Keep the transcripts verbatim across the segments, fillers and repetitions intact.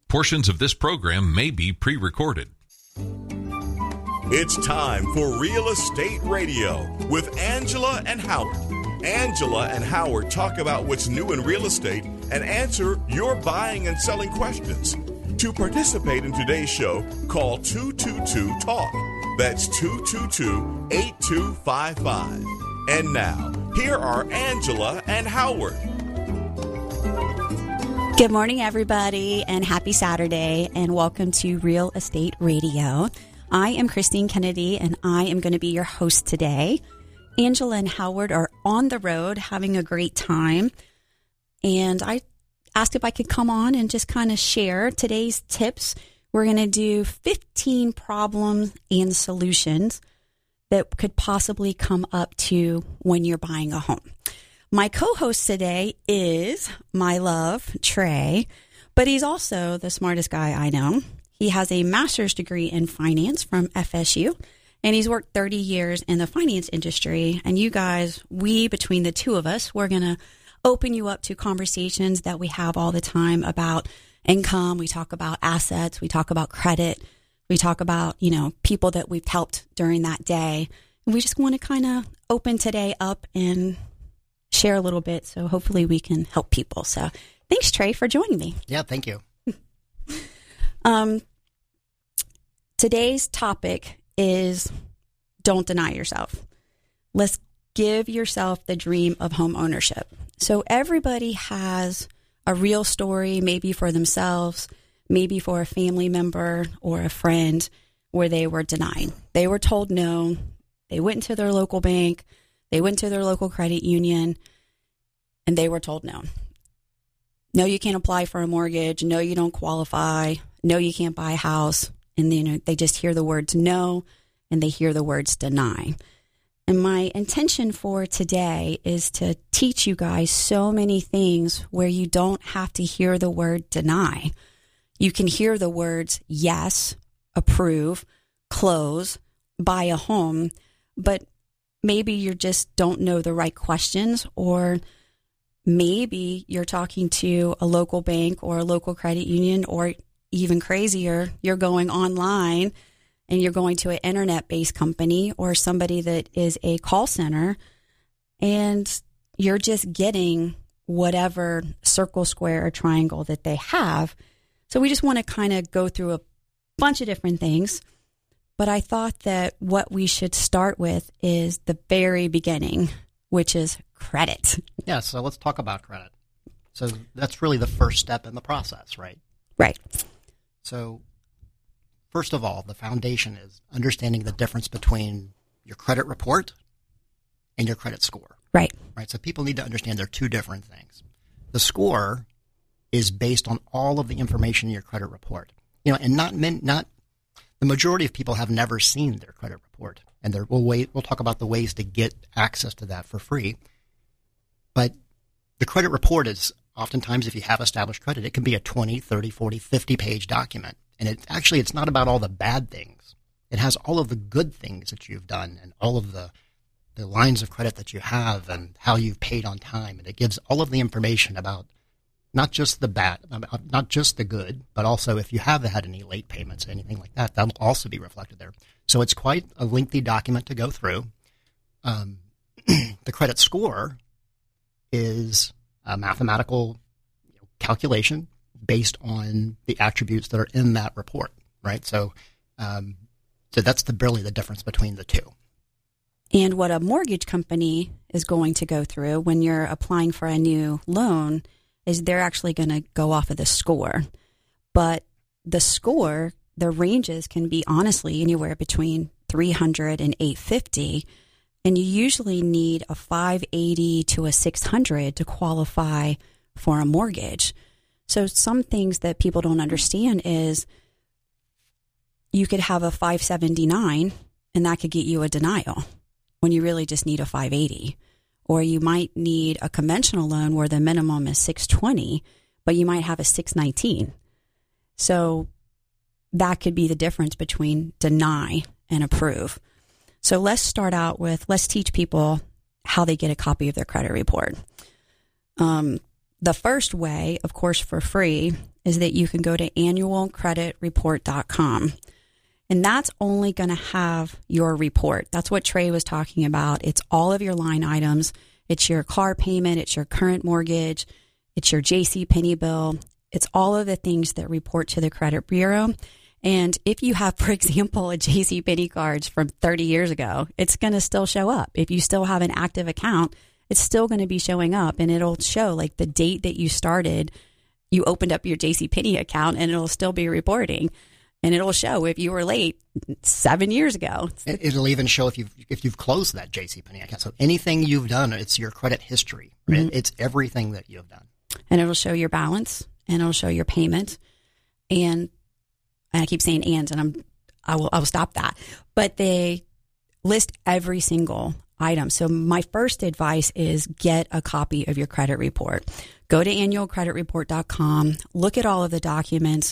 Portions of this program may be pre-recorded. It's time for Real Estate Radio with Angela and Howard. Angela and Howard talk about what's new in real estate and answer your buying and selling questions. To participate in today's show, call two two two talk. That's two two two, eight two five five. And now, here are Angela and Howard. Good morning, everybody, and happy Saturday, and welcome to Real Estate Radio. I am Christine Kennedy, and I am going to be your host today. Angela and Howard are on the road having a great time, and I asked if I could come on and just kind of share today's tips. We're going to do fifteen problems and solutions that could possibly come up to when you're buying a home. My co-host today is my love, Trey, but he's also the smartest guy I know. He has a master's degree in finance from F S U, and he's worked thirty years in the finance industry. And you guys, we, between the two of us, we're going to open you up to conversations that we have all the time about income. We talk about assets. We talk about credit. We talk about, you know, people that we've helped during that day. And we just want to kind of open today up and share a little bit, so hopefully we can help people. So thanks, Trey, for joining me. Yeah, thank you. um, today's topic is don't deny yourself. Let's give yourself the dream of home ownership. So everybody has a real story, maybe for themselves, maybe for a family member or a friend, where they were denied. They were told no. They went to their local bank. They went to their local credit union, and they were told no. No, you can't apply for a mortgage. No, you don't qualify. No, you can't buy a house. And then, you know, they just hear the words no, and they hear the words deny. And my intention for today is to teach you guys so many things where you don't have to hear the word deny. You can hear the words yes, approve, close, buy a home, but maybe you just don't know the right questions, or maybe you're talking to a local bank or a local credit union, or even crazier, you're going online and you're going to an internet-based company or somebody that is a call center, and you're just getting whatever circle, square, or triangle that they have. So we just want to kind of go through a bunch of different things. But I thought that what we should start with is the very beginning, which is credit. Yeah, so let's talk about credit. So that's really the first step in the process, right? Right. So first of all, the foundation is understanding the difference between your credit report and your credit score. Right. Right. So people need to understand they're two different things. The score is based on all of the information in your credit report. You know, and not men, not the majority of people have never seen their credit report, and there, we'll wait. We'll talk about the ways to get access to that for free. But the credit report is oftentimes, if you have established credit, it can be a twenty, thirty, forty, fifty page document. And it actually, it's not about all the bad things. It has all of the good things that you've done and all of the, the lines of credit that you have and how you've paid on time. And it gives all of the information about not just the bad, not just the good, but also if you have had any late payments, anything like that, that'll also be reflected there. So it's quite a lengthy document to go through. Um, the credit score is a mathematical calculation based on the attributes that are in that report, right? So, um, so that's the really the difference between the two. And what a mortgage company is going to go through when you're applying for a new loan is they're actually going to go off of the score. But the score, the ranges can be honestly anywhere between three hundred and eight fifty. And you usually need a five eighty to a six hundred to qualify for a mortgage. So some things that people don't understand is you could have a five seventy-nine and that could get you a denial when you really just need a five eighty. Or you might need a conventional loan where the minimum is six twenty, but you might have a six nineteen. So that could be the difference between deny and approve. So let's start out with, let's teach people how they get a copy of their credit report. Um, the first way, of course, for free, is that you can go to annual credit report dot com. And that's only going to have your report. That's what Trey was talking about. It's all of your line items. It's your car payment. It's your current mortgage. It's your JCPenney bill. It's all of the things that report to the credit bureau. And if you have, for example, a JCPenney cards from thirty years ago, it's going to still show up. If you still have an active account, it's still going to be showing up, and it'll show like the date that you started, you opened up your JCPenney account, and it'll still be reporting. And it'll show if you were late seven years ago. It'll even show if you've if you've closed that JCPenney account. So anything you've done, it's your credit history. Right? Mm-hmm. It's everything that you've done. And it'll show your balance, and it'll show your payment. And, and I keep saying and, and I'm I will I will stop that. But they list every single item. So my first advice is get a copy of your credit report. Go to annual credit report dot com, look at all of the documents.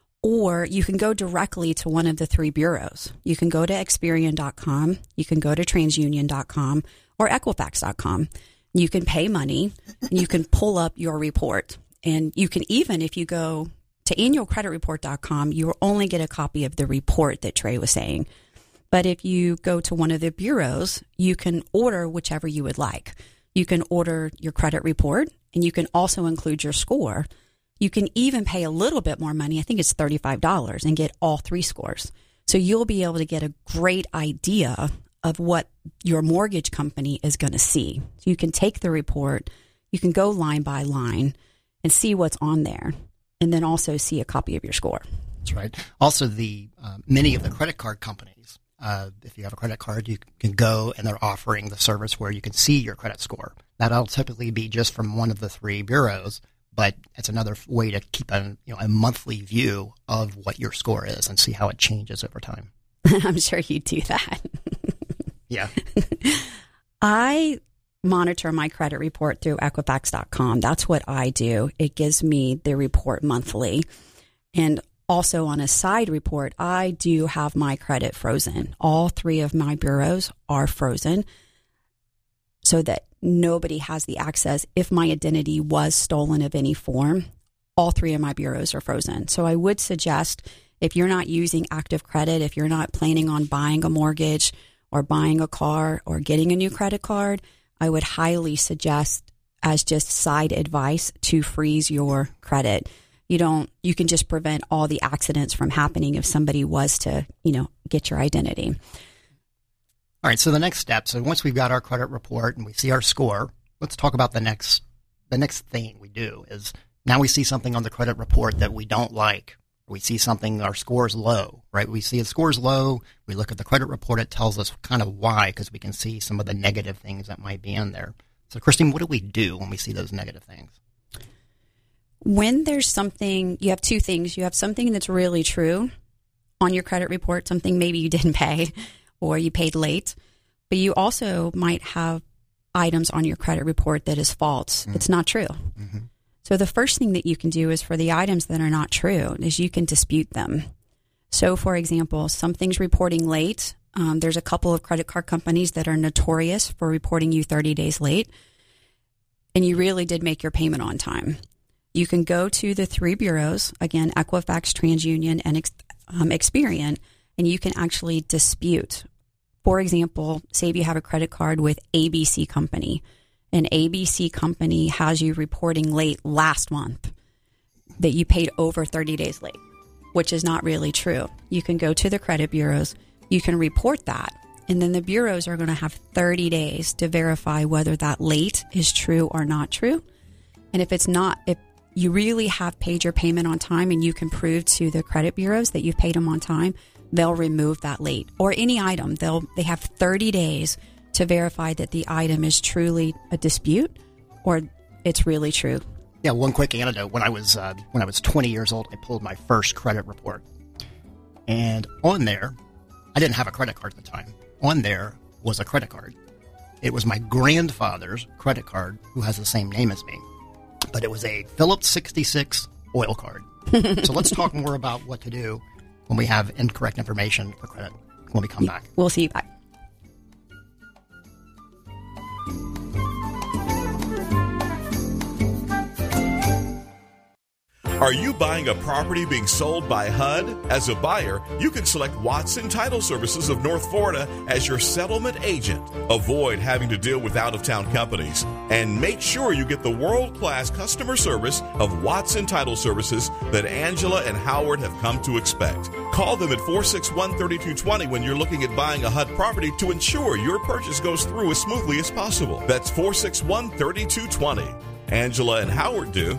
Or you can go directly to one of the three bureaus. You can go to Experian dot com, you can go to TransUnion dot com, or Equifax dot com. You can pay money, and you can pull up your report. And you can even, if you go to annual credit report dot com, you will only get a copy of the report that Trey was saying. But if you go to one of the bureaus, you can order whichever you would like. You can order your credit report, and you can also include your score. You can even pay a little bit more money, I think it's thirty-five dollars, and get all three scores. So you'll be able to get a great idea of what your mortgage company is going to see. So you can take the report, you can go line by line and see what's on there, and then also see a copy of your score. That's right. Also, the uh, many of the credit card companies, uh, if you have a credit card, you can go and they're offering the service where you can see your credit score. That'll typically be just from one of the three bureaus. But it's another way to keep a you know a monthly view of what your score is and see how it changes over time. I'm sure you do that. Yeah. I monitor my credit report through Equifax dot com. That's what I do. It gives me the report monthly. And also on a side report, I do have my credit frozen. All three of my bureaus are frozen so that nobody has the access. If my identity was stolen of any form, all three of my bureaus are frozen. So I would suggest, if you're not using active credit, if you're not planning on buying a mortgage or buying a car or getting a new credit card, I would highly suggest, as just side advice, to freeze your credit. You don't, you can just prevent all the accidents from happening if somebody was to, you know, get your identity. All right, so the next step, so once we've got our credit report and we see our score, let's talk about the next the next thing we do is now we see something on the credit report that we don't like. We see something, our score is low, right? We see the score is low. We look at the credit report. It tells us kind of why, because we can see some of the negative things that might be in there. So, Christine, what do we do when we see those negative things? When there's something, you have two things. You have something that's really true on your credit report, something maybe you didn't pay or you paid late, but you also might have items on your credit report that is false. Mm-hmm. It's not true. Mm-hmm. So the first thing that you can do is for the items that are not true is you can dispute them. So, for example, something's reporting late. Um, there's a couple of credit card companies that are notorious for reporting you thirty days late, and you really did make your payment on time. You can go to the three bureaus, again, Equifax, TransUnion, and um, Experian, and you can actually dispute. For example, say if you have a credit card with A B C Company, and A B C Company has you reporting late last month that you paid over thirty days late, which is not really true. You can go to the credit bureaus, you can report that, and then the bureaus are going to have thirty days to verify whether that late is true or not true. And if it's not, if you really have paid your payment on time and you can prove to the credit bureaus that you've paid them on time, they'll remove that late. Or any item, they'll they have thirty days to verify that the item is truly a dispute or it's really true. Yeah, one quick anecdote. When I was uh, when I was twenty years old, I pulled my first credit report. And on there, I didn't have a credit card at the time. On there was a credit card. It was my grandfather's credit card, who has the same name as me. But it was a Phillips sixty-six oil card. So let's talk more about what to do when we have incorrect information for credit when we come back. We'll see you back. Are you buying a property being sold by H U D? As a buyer, you can select Watson Title Services of North Florida as your settlement agent. Avoid having to deal with out-of-town companies and make sure you get the world-class customer service of Watson Title Services that Angela and Howard have come to expect. Call them at four six one, three two two zero when you're looking at buying a H U D property to ensure your purchase goes through as smoothly as possible. That's four six one, three two two zero. Angela and Howard do.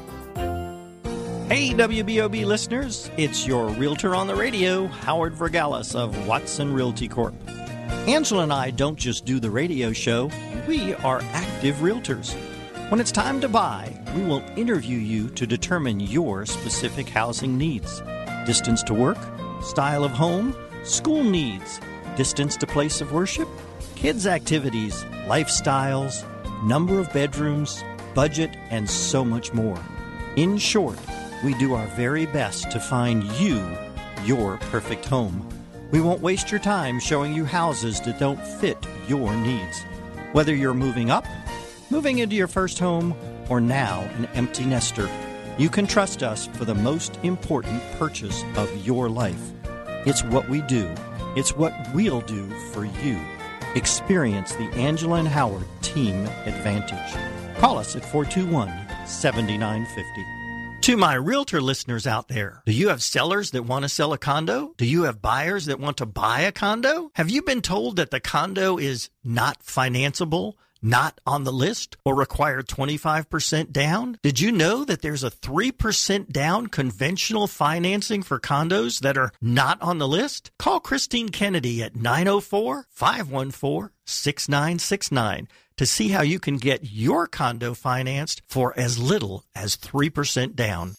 Hey, W B O B listeners, it's your realtor on the radio, Howard Vergalis of Watson Realty Corp. Angela and I don't just do the radio show, we are active realtors. When it's time to buy, we will interview you to determine your specific housing needs. Distance to work, style of home, school needs, distance to place of worship, kids' activities, lifestyles, number of bedrooms, budget, and so much more. In short, we do our very best to find you your perfect home. We won't waste your time showing you houses that don't fit your needs. Whether you're moving up, moving into your first home, or now an empty nester, you can trust us for the most important purchase of your life. It's what we do. It's what we'll do for you. Experience the Angela and Howard Team Advantage. Call us at four two one, seven nine five zero. To my realtor listeners out there, do you have sellers that want to sell a condo? Do you have buyers that want to buy a condo? Have you been told that the condo is not financeable, not on the list, or require twenty-five percent down? Did you know that there's a three percent down conventional financing for condos that are not on the list? Call Christine Kennedy at nine oh four, five one four, six nine six nine to see how you can get your condo financed for as little as three percent down.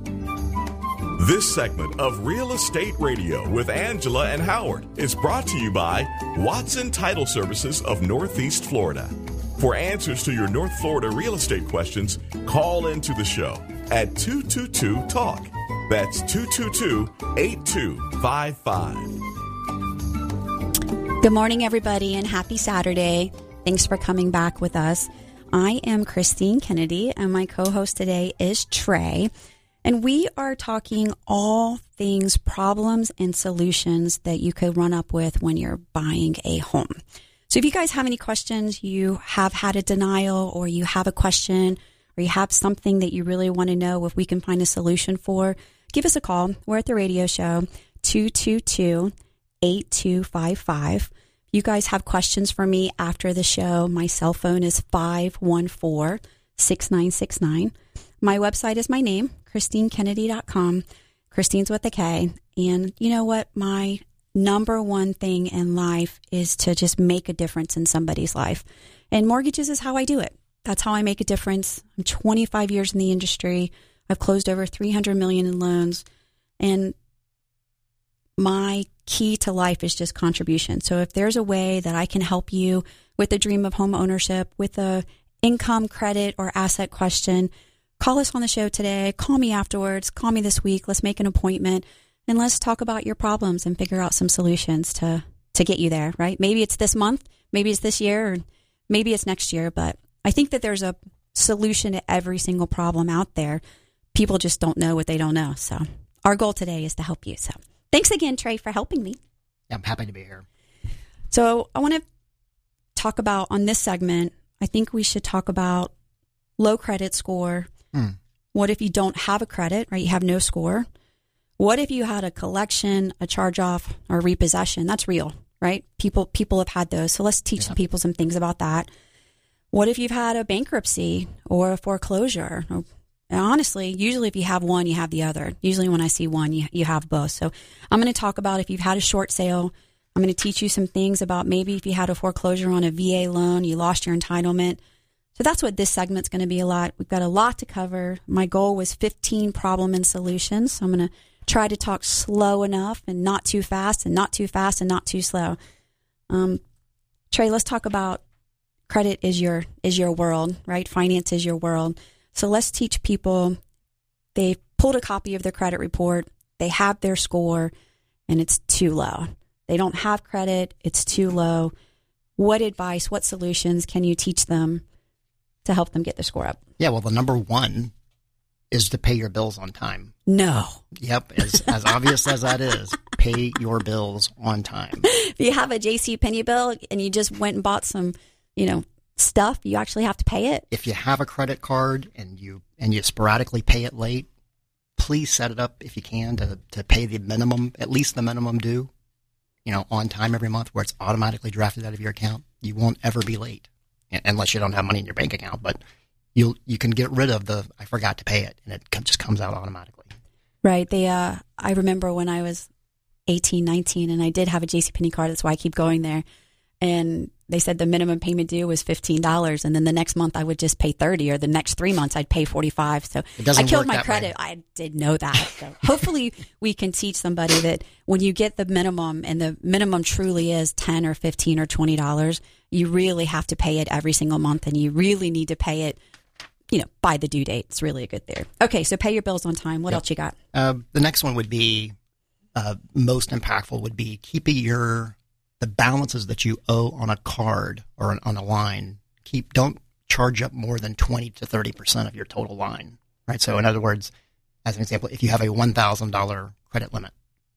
This segment of Real Estate Radio with Angela and Howard is brought to you by Watson Title Services of Northeast Florida. For answers to your North Florida real estate questions, call into the show at two two two, talk. That's two two two, eight two five five. Good morning, everybody, and happy Saturday. Thanks for coming back with us. I am Christine Kennedy, and my co-host today is Trey. And we are talking all things problems and solutions that you could run up with when you're buying a home. So if you guys have any questions, you have had a denial, or you have a question, or you have something that you really want to know if we can find a solution for, give us a call. We're at the radio show, two two two, eight two five five. You guys have questions for me after the show. My cell phone is five one four, six nine six nine. My website is my name, christine kennedy dot com. Christine's with a K. And you know what? My number one thing in life is to just make a difference in somebody's life. And mortgages is how I do it. That's how I make a difference. I'm twenty-five years in the industry. I've closed over three hundred million dollars in loans. And my key to life is just contribution. So if there's a way that I can help you with the dream of home ownership, with a income, credit, or asset question, call us on the show today. Call me afterwards. Call me this week. Let's make an appointment, and let's talk about your problems and figure out some solutions to, to get you there, right? Maybe it's this month, maybe it's this year, or maybe it's next year, but I think that there's a solution to every single problem out there. People just don't know what they don't know. So our goal today is to help you. So thanks again, Trey, for helping me. I'm happy to be here. So I want to talk about, on this segment, I think we should talk about low credit score. Mm. What if you don't have a credit, right? You have no score. What if you had a collection, a charge-off, or repossession? That's real, right? People people have had those. So let's teach yeah. some people some things about that. What if you've had a bankruptcy or a foreclosure? Or, and honestly, usually if you have one, you have the other. Usually when I see one, you, you have both. So I'm going to talk about if you've had a short sale. I'm going to teach you some things about maybe if you had a foreclosure on a V A loan, you lost your entitlement. So that's what this segment's going to be a lot. We've got a lot to cover. My goal was fifteen problem and solutions. So I'm going to try to talk slow enough and not too fast and not too fast and not too slow. Um, Trey, let's talk about credit is your is your world, right? Finance is your world. So let's teach people. They've pulled a copy of their credit report. They have their score, and it's too low. They don't have credit. It's too low. What advice, what solutions can you teach them to help them get their score up? Yeah, well, the number one is to pay your bills on time. No. Yep, as, as obvious as that is, pay your bills on time. If you have a JCPenney bill and you just went and bought some, you know, stuff, you actually have to pay it. If you have a credit card and you and you sporadically pay it late, please set it up if you can to, to pay the minimum, at least the minimum due, you know, on time every month where it's automatically drafted out of your account. You won't ever be late unless you don't have money in your bank account, but you you can get rid of the I forgot to pay it and it just comes out automatically. Right. They uh I remember when I was eighteen, nineteen and I did have a JCPenney card, that's why I keep going there. And they said the minimum payment due was fifteen dollars, and then the next month I would just pay thirty dollars, or the next three months I'd pay forty-five dollars. So I killed my credit. Way. I did know that. So hopefully we can teach somebody that when you get the minimum, and the minimum truly is ten or fifteen or twenty dollars, you really have to pay it every single month, and you really need to pay it, you know, by the due date. It's really a good there. Okay, so pay your bills on time. What yep. else you got? Uh, the next one would be, uh, most impactful would be keeping your the balances that you owe on a card or on a line. Keep don't charge up more than twenty to thirty percent of your total line, right? So in other words, as an example, if you have a one thousand dollars credit limit,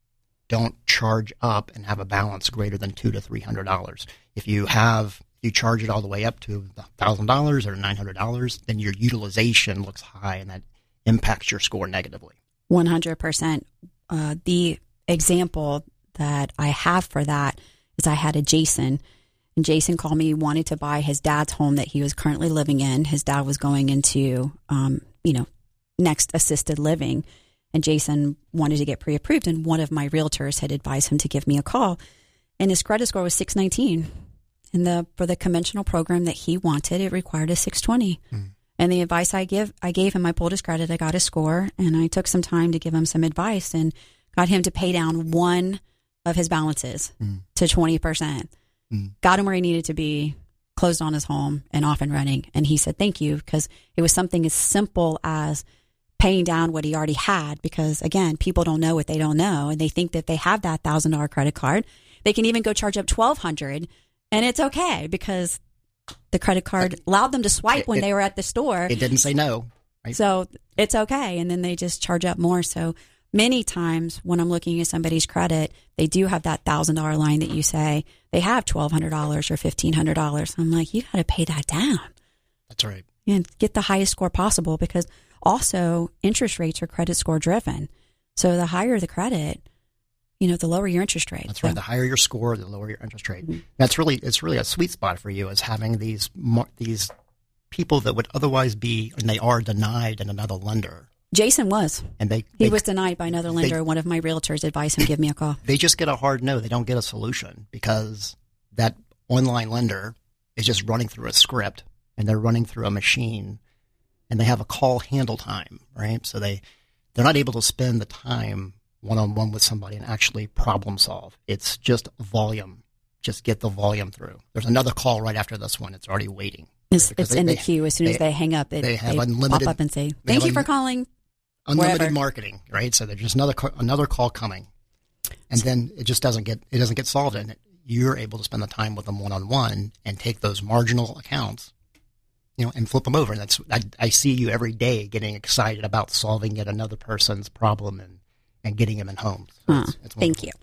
don't charge up and have a balance greater than two to three hundred dollars. If you have you charge it all the way up to one thousand dollars or nine hundred dollars, then your utilization looks high and that impacts your score negatively. one hundred percent. Uh, the example that I have for that is I had a Jason, and Jason called me, wanted to buy his dad's home that he was currently living in. His dad was going into, um, you know, next assisted living, and Jason wanted to get pre-approved, and one of my realtors had advised him to give me a call, and his credit score was six nineteen. And the for the conventional program that he wanted, it required a six twenty. Mm. And the advice I give, I gave him, I pulled his credit, I got his score, and I took some time to give him some advice and got him to pay down one of his balances mm. to twenty percent. Mm. Got him where he needed to be, closed on his home and off and running. And he said, thank you, because it was something as simple as paying down what he already had. Because again, people don't know what they don't know. And they think that they have that one thousand dollars credit card. They can even go charge up twelve hundred dollars, and it's okay because the credit card allowed them to swipe it, when it, they were at the store. It didn't say no. Right? So it's okay. And then they just charge up more. So many times when I'm looking at somebody's credit, they do have that one thousand dollars line that you say they have twelve hundred dollars or fifteen hundred dollars. I'm like, you got to pay that down. That's right. And get the highest score possible, because also interest rates are credit score driven. So the higher the credit, you know, the lower your interest rate. That's so. right. The higher your score, the lower your interest rate. Mm-hmm. That's really, it's really a sweet spot for you, is having these these people that would otherwise be, and they are denied in another lender. Jason was. And they, he they, was denied by another lender. They, One of my realtors advised him to give me a call. They just get a hard no. They don't get a solution because that online lender is just running through a script, and they're running through a machine, and they have a call handle time, right? So they, they're not able to spend the time one-on-one with somebody and actually problem solve. It's just volume. Just get the volume through. There's another call right after this one. It's already waiting. It's, it's they, in the they, queue. As soon they, as they hang up, it, they, have they unlimited, pop up and say, thank you for calling. Unlimited wherever. Marketing, right? So there's just another another call coming. And then it just doesn't get it doesn't get solved, and you're able to spend the time with them one-on-one and take those marginal accounts, you know, and flip them over. And that's I, I see you every day getting excited about solving yet another person's problem and and getting them in homes. So huh, it's, it's thank you.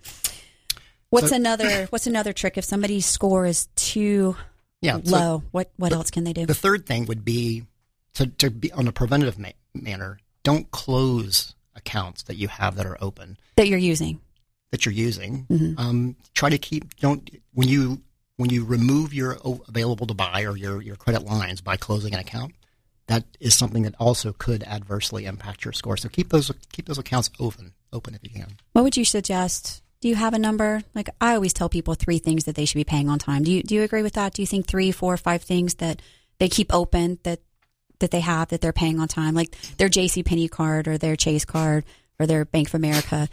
What's so, another What's another trick if somebody's score is too yeah, low? So what what the, else can they do? The third thing would be to to be on a preventative ma- manner. Don't close accounts that you have that are open that you're using. That you're using. Mm-hmm. Um, try to keep. Don't when you when you remove your available to buy or your your credit lines by closing an account. That is something that also could adversely impact your score. So keep those keep those accounts open open if you can. What would you suggest? Do you have a number? Like I always tell people three things that they should be paying on time. Do you do you agree with that? Do you think three, four, five things that they keep open that that they have that they're paying on time, like their JCPenney card or their Chase card or their Bank of America?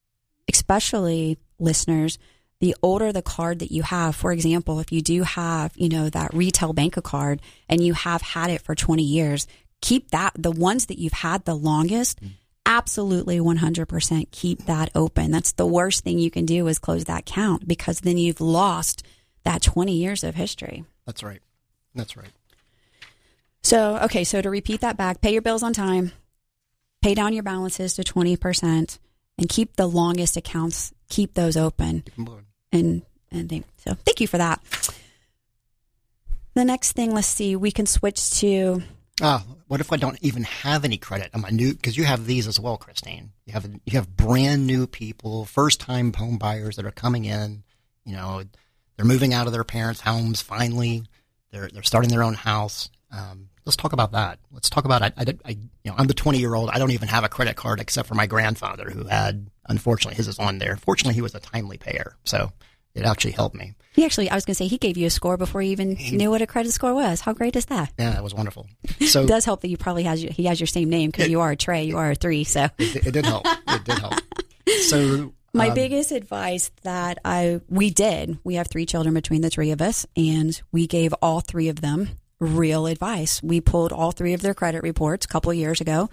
Especially listeners, the older the card that you have, for example, if you do have, you know, that retail bank card and you have had it for twenty years, keep that, the ones that you've had the longest, mm. absolutely one hundred percent keep that open. That's the worst thing you can do is close that account, because then you've lost that twenty years of history. That's right. That's right. So, okay, so to repeat that back, pay your bills on time, pay down your balances to twenty percent and keep the longest accounts, keep those open. And, and they, so thank you for that. The next thing, let's see, we can switch to. Uh, what if I don't even have any credit on my new, because you have these as well, Christine. You have, you have brand new people, first time home buyers that are coming in, you know, they're moving out of their parents' homes finally. They're, they're starting their own house. Um, let's talk about that. Let's talk about, I, I, did, I, you know, I'm the twenty year old. I don't even have a credit card except for my grandfather who had, unfortunately, his is on there. Fortunately, he was a timely payer. So it actually helped me. He actually, I was going to say, he gave you a score before you even he, knew what a credit score was. How great is that? Yeah, it was wonderful. So it does help that you probably has, he has your same name because you are a Trey, you are a three. So it, it did help. It did help. So my um, biggest advice that I, we did, we have three children between the three of us, and we gave all three of them real advice. We pulled all three of their credit reports a couple of years ago,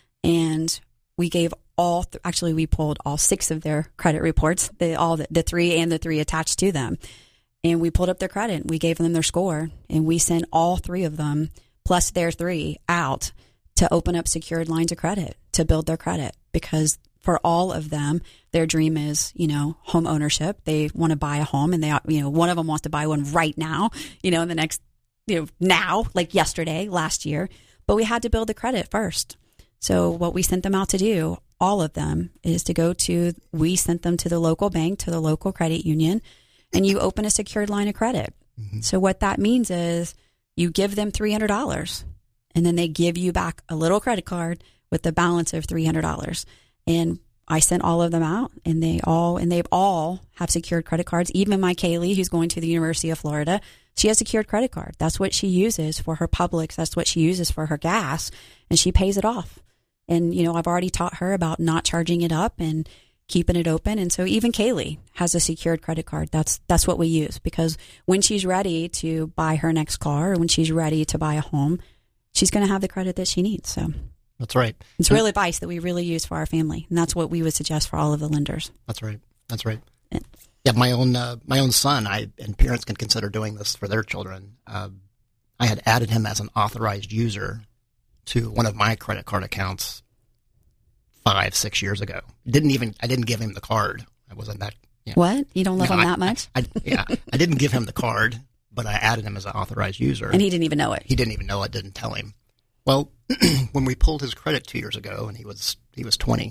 and we gave all, th- actually we pulled all six of their credit reports, the, all the, the three and the three attached to them. And we pulled up their credit. We gave them their score, and we sent all three of them plus their three out to open up secured lines of credit to build their credit, because for all of them, their dream is, you know, home ownership. They want to buy a home, and they, you know, one of them wants to buy one right now, you know, in the next, you know, now, like yesterday, last year. But we had to build the credit first. So what we sent them out to do, all of them, is to go to, we sent them to the local bank, to the local credit union, and you open a secured line of credit. Mm-hmm. So what that means is you give them three hundred dollars, and then they give you back a little credit card with the balance of three hundred dollars. And I sent all of them out, and they all, and they all have secured credit cards. Even my Kaylee, who's going to the University of Florida, she has a secured credit card. That's what she uses for her Publix. That's what she uses for her gas, and she pays it off. And, you know, I've already taught her about not charging it up and keeping it open. And so even Kaylee has a secured credit card. That's, that's what we use, because when she's ready to buy her next car, or when she's ready to buy a home, she's going to have the credit that she needs. So that's right. It's real advice that we really use for our family. And that's what we would suggest for all of the lenders. That's right. That's right. Yeah, yeah my own, uh, my own son, I, and parents can consider doing this for their children. Uh, I had added him as an authorized user to one of my credit card accounts five, six years ago. Didn't even, I didn't give him the card. I wasn't that. You know, what? You don't love no, him I, that much? I, I, yeah. I didn't give him the card, but I added him as an authorized user. And he didn't even know it. He didn't even know it, didn't tell him. Well, when we pulled his credit two years ago, and he was, he was twenty,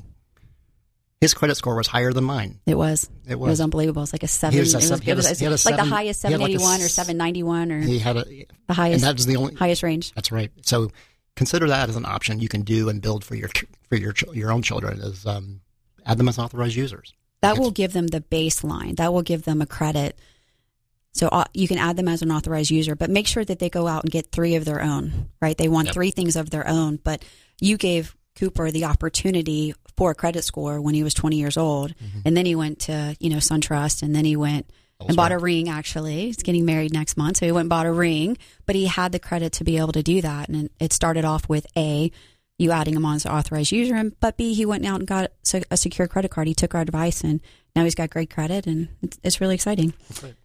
his credit score was higher than mine. It was. It was. It was unbelievable. It was like a seven. He was a, it was, he had a, it was he had a like seven, the highest seven eighty-one like a, or seven ninety-one or he had a, the highest. And that was the only highest range. That's right. So consider that as an option you can do and build for your for your your own children. Is um, add them as authorized users. That will give them the baseline. That will give them a credit. So uh, you can add them as an authorized user, but make sure that they go out and get three of their own, right? They want yep. three things of their own, but you gave Cooper the opportunity for a credit score when he was twenty years old. Mm-hmm. And then he went to, you know, SunTrust, and then he went and bought right. a ring, actually. He's getting married next month. So he went and bought a ring, but he had the credit to be able to do that. And it started off with A, you adding him on as an authorized user, and but B, he went out and got a secure credit card. He took our advice, and now he's got great credit, and it's, it's really exciting. That's right.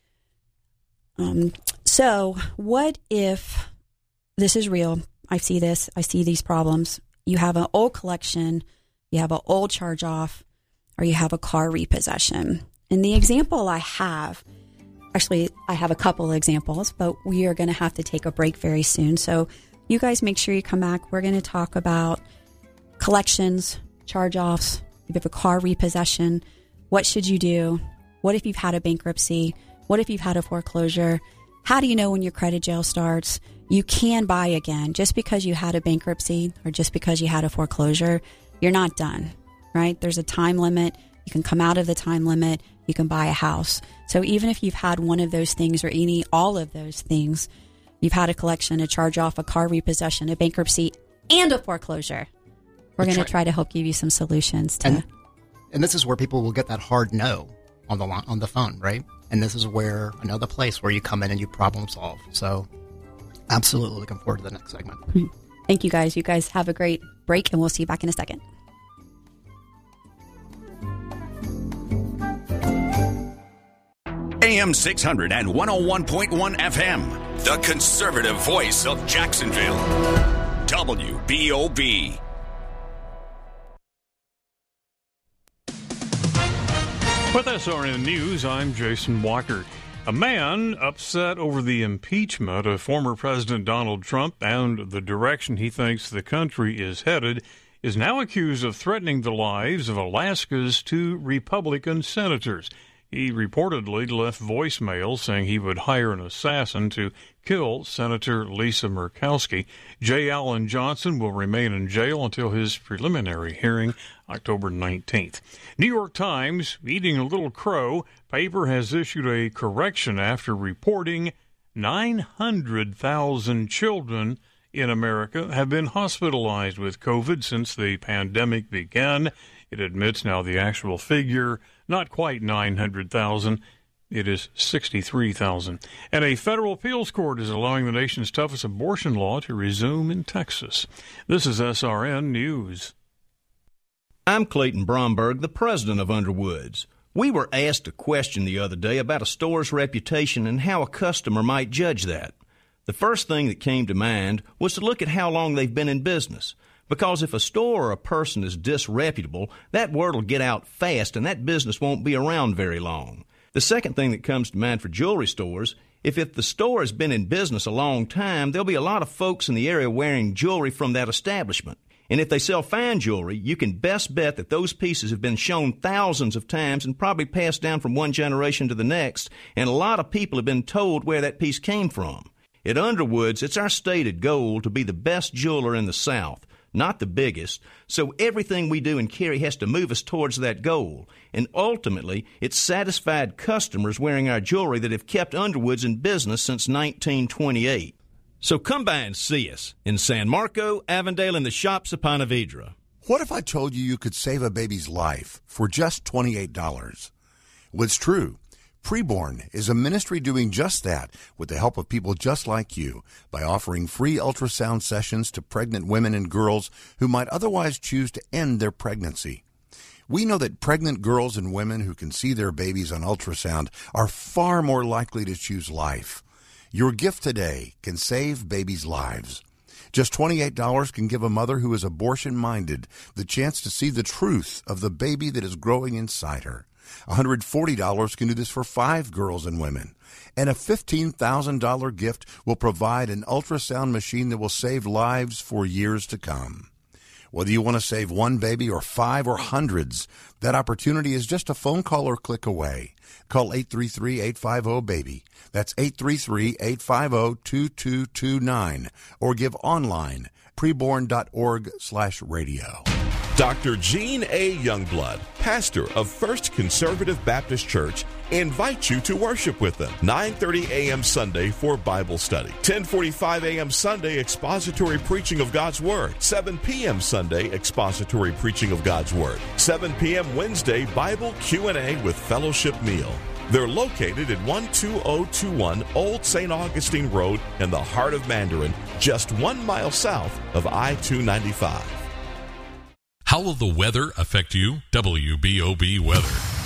Um, so what if this is real? I see this, I see these problems. You have an old collection, you have an old charge off, or you have a car repossession. And the example I have, actually, I have a couple of examples, but we are going to have to take a break very soon. So you guys make sure you come back. We're going to talk about collections, charge offs. If you have a car repossession, what should you do? What if you've had a bankruptcy? What if you've had a foreclosure? How do you know when your credit jail starts? You can buy again. Just because you had a bankruptcy or just because you had a foreclosure, you're not done, right? There's a time limit. You can come out of the time limit. You can buy a house. So even if you've had one of those things or any, all of those things, you've had a collection, a charge off, a car repossession, a bankruptcy, and a foreclosure, we're going to try to help give you some solutions to. And, and this is where people will get that hard no on the on the phone, right? And this is where another place where you come in and you problem solve. So absolutely looking forward to the next segment. Thank you, guys. You guys have a great break, and we'll see you back in a second. A M six hundred and one oh one point one F M, the conservative voice of Jacksonville. W B O B. With S R N News, I'm Jason Walker. A man upset over the impeachment of former President Donald Trump and the direction he thinks the country is headed is now accused of threatening the lives of Alaska's two Republican senators. He reportedly left voicemail saying he would hire an assassin to kill Senator Lisa Murkowski. J. Allen Johnson will remain in jail until his preliminary hearing October nineteenth. New York Times, eating a little crow, paper has issued a correction after reporting nine hundred thousand children in America have been hospitalized with COVID since the pandemic began. It admits now the actual figure, not quite nine hundred thousand. It is sixty-three thousand. And a federal appeals court is allowing the nation's toughest abortion law to resume in Texas. This is S R N News. I'm Clayton Bromberg, the president of Underwoods. We were asked a question the other day about a store's reputation and how a customer might judge that. The first thing that came to mind was to look at how long they've been in business. Because if a store or a person is disreputable, that word will get out fast and that business won't be around very long. The second thing that comes to mind for jewelry stores, if, if the store has been in business a long time, there'll be a lot of folks in the area wearing jewelry from that establishment. And if they sell fine jewelry, you can best bet that those pieces have been shown thousands of times and probably passed down from one generation to the next, and a lot of people have been told where that piece came from. At Underwoods, it's our stated goal to be the best jeweler in the South, not the biggest, so everything we do in Cary has to move us towards that goal. And ultimately, it's satisfied customers wearing our jewelry that have kept Underwoods in business since nineteen twenty-eight. So come by and see us in San Marco, Avondale, and the shops of Ponte Vedra. What if I told you you could save a baby's life for just twenty-eight dollars? Well, it's true. Preborn is a ministry doing just that with the help of people just like you by offering free ultrasound sessions to pregnant women and girls who might otherwise choose to end their pregnancy. We know that pregnant girls and women who can see their babies on ultrasound are far more likely to choose life. Your gift today can save babies' lives. Just twenty-eight dollars can give a mother who is abortion-minded the chance to see the truth of the baby that is growing inside her. one hundred forty dollars can do this for five girls and women. And a fifteen thousand dollars gift will provide an ultrasound machine that will save lives for years to come. Whether you want to save one baby or five or hundreds, that opportunity is just a phone call or click away. Call eight three three, eight five zero, BABY. That's eight three three, eight five zero, two two two nine. Or give online, preborn.org slash radio. Doctor Gene A. Youngblood, pastor of First Conservative Baptist Church, invites you to worship with them. nine thirty a.m. Sunday for Bible study. ten forty-five a.m. Sunday expository preaching of God's Word. seven p.m. Sunday expository preaching of God's Word. seven p.m. Wednesday Bible Q and A with fellowship meal. They're located at one two zero two one Old Saint Augustine Road in the heart of Mandarin, just one mile south of I two ninety-five. How will the weather affect you? W B O B weather.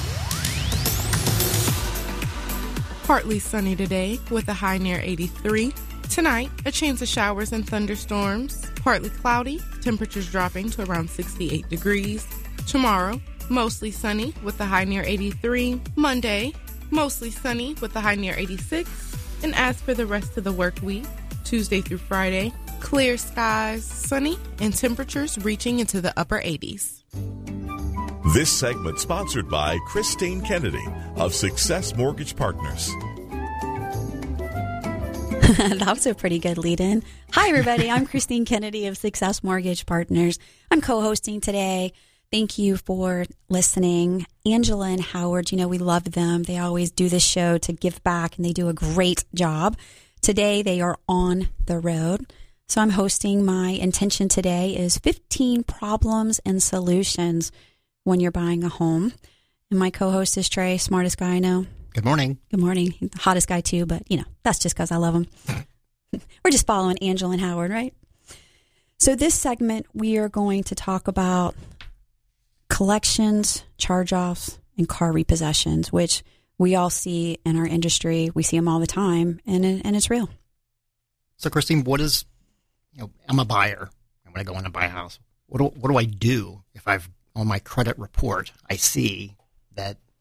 Partly sunny today with a high near eighty-three. Tonight, a chance of showers and thunderstorms. Partly cloudy, temperatures dropping to around sixty-eight degrees. Tomorrow, mostly sunny with a high near eighty-three. Monday, mostly sunny with a high near eighty-six. And as for the rest of the work week, Tuesday through Friday, clear skies, sunny, and temperatures reaching into the upper eighties. This segment sponsored by Christine Kennedy of Success Mortgage Partners. That was a pretty good lead-in. Hi, everybody. I'm Christine Kennedy of Success Mortgage Partners. I'm co-hosting today. Thank you for listening. Angela and Howard, you know, we love them. They always do this show to give back, and they do a great job. Today, they are on the road. So I'm hosting. My intention today is fifteen problems and solutions when you're buying a home. And my co-host is Trey, smartest guy I know. Good morning. Good morning. He's the hottest guy too, but you know, that's just because I love him. We're just following Angela and Howard, right? So this segment, we are going to talk about collections, charge-offs, and car repossessions, which we all see in our industry. We see them all the time, and it, and it's real. So, Christine, what is, you know, I'm a buyer. I'm going to go in and buy a house. What do, what do I do if I've, on my credit report, I see that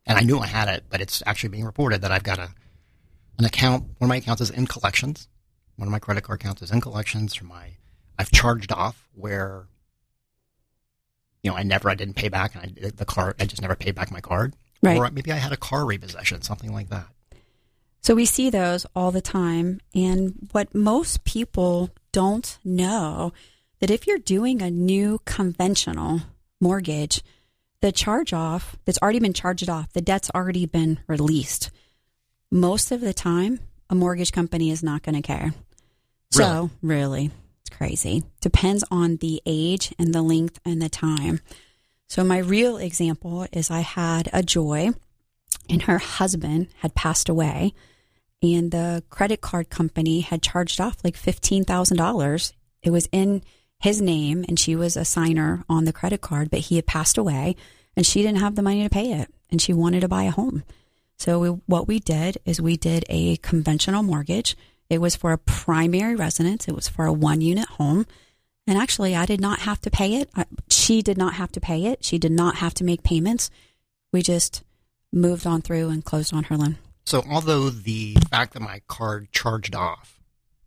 and I knew I had it, but it's actually being reported that I've got a an account. One of my accounts is in collections. One of my credit card accounts is in collections. For my, I've charged off where, you know, I never, I didn't pay back, and I, the card, I just never paid back my card. Right. Or maybe I had a car repossession, something like that. So we see those all the time. And what most people don't know, that if you're doing a new conventional mortgage, the charge off that's already been charged off, the debt's already been released. Most of the time, a mortgage company is not going to care. Really? So, really, it's crazy. Depends on the age and the length and the time. So, my real example is I had a Joy, and her husband had passed away, and the credit card company had charged off like fifteen thousand dollars. It was in his name, and she was a signer on the credit card, but he had passed away, and she didn't have the money to pay it, and she wanted to buy a home. So we, what we did is we did a conventional mortgage. It was for a primary residence. It was for a one-unit home. And actually, I did not have to pay it. I, she did not have to pay it. She did not have to make payments. We just moved on through and closed on her loan. So although the fact that my card charged off,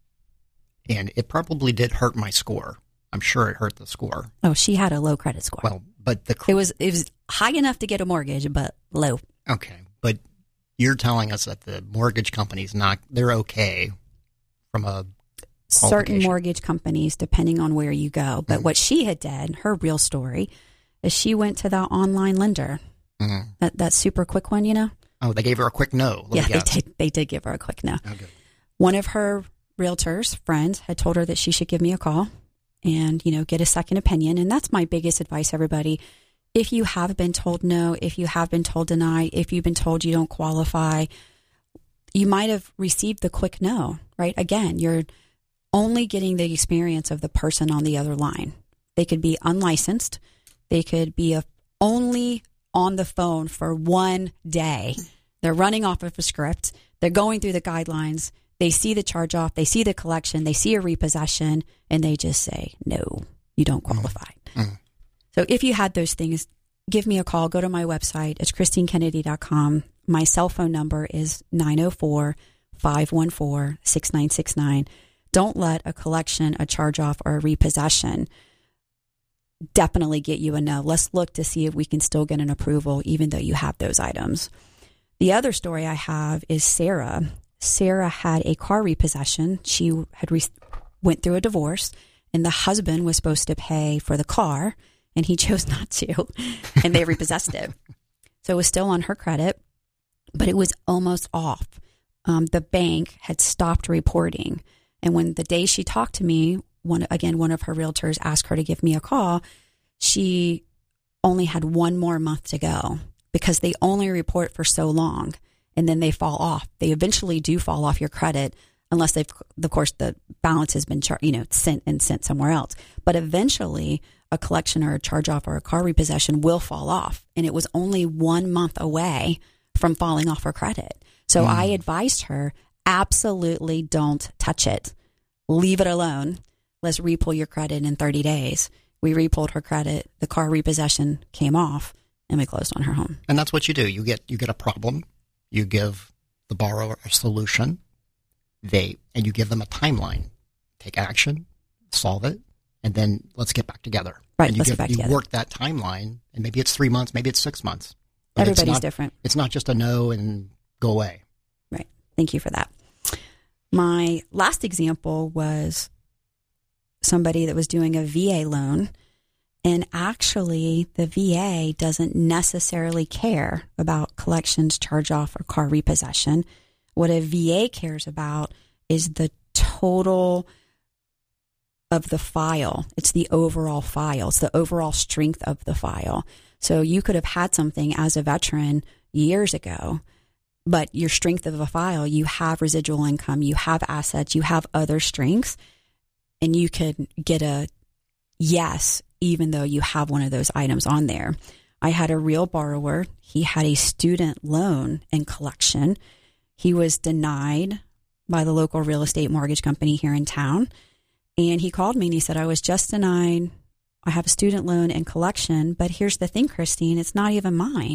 and it probably did hurt my score, I'm sure it hurt the score. Oh, she had a low credit score. Well, but the it was it was high enough to get a mortgage, but low. Okay, but you're telling us that the mortgage company's not, they're okay from a certain mortgage companies, depending on where you go. But mm-hmm. what she had done, her real story, is she went to the online lender. Mm-hmm. That that super quick one, you know? Oh, they gave her a quick no. Yeah, they did. They did give her a quick no. Okay. One of her realtors, friends, had told her that she should give me a call and, you know, get a second opinion. And that's my biggest advice, everybody. If you have been told no, if you have been told deny, if you've been told you don't qualify, you might have received the quick no, right? Again, you're only getting the experience of the person on the other line. They could be unlicensed. They could be a, only on the phone for one day. They're running off of a script. They're going through the guidelines. They see the charge off. They see the collection. They see a repossession, and they just say, no, you don't qualify. Mm-hmm. So if you had those things, give me a call. Go to my website. It's christine kennedy dot com. My cell phone number is nine oh four, five one four, six nine six nine. Don't let a collection, a charge off, or a repossession definitely get you a no. Let's look to see if we can still get an approval, even though you have those items. The other story I have is Sarah. Sarah had a car repossession. She had re- went through a divorce, and the husband was supposed to pay for the car, and he chose not to, and they repossessed it. So it was still on her credit, but it was almost off. Um, the bank had stopped reporting. And when the day she talked to me, one again, one of her realtors asked her to give me a call, she only had one more month to go because they only report for so long, and then they fall off. They eventually do fall off your credit unless they've, of course, the balance has been, char- you know, sent and sent somewhere else. But eventually, a collection or a charge off or a car repossession will fall off. And it was only one month away from falling off her credit. So mm. I advised her, absolutely don't touch it. Leave it alone. Let's repull your credit in thirty days. We repulled her credit. The car repossession came off, and we closed on her home. And that's what you do. You get you get a problem. You give the borrower a solution. They and you give them a timeline. Take action, solve it, and then let's get back together. Right, and you let's give, get back you together. work that timeline, and maybe it's three months, maybe it's six months. But Everybody's it's not, different. It's not just a no and go away. Right. Thank you for that. My last example was somebody that was doing a V A loan, and actually the V A doesn't necessarily care about collections, charge off, or car repossession. What a V A cares about is the total of the file. It's the overall file. It's the overall strength of the file. So you could have had something as a veteran years ago, but your strength of a file, you have residual income, you have assets, you have other strengths, and you could get a yes, even though you have one of those items on there. I had a real borrower. He had a student loan in collection. He was denied by the local real estate mortgage company here in town. And he called me and he said, I was just denied. I have a student loan in collection, but here's the thing, Christine, it's not even mine.